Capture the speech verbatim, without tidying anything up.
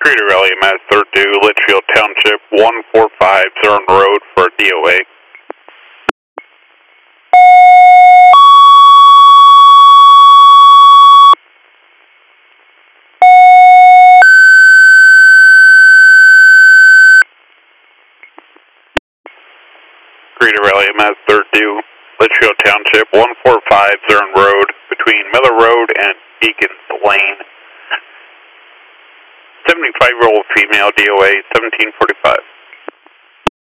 Greater Rally Mass thirty-two, Litchfield Township, one four five Zern Road for D O A. Greater Rally Mass thirty-two, Litchfield Township, one four five Zern Road, between Miller Road and Deacons Lane. seventy-five-year-old female, D O A, seventeen forty-five.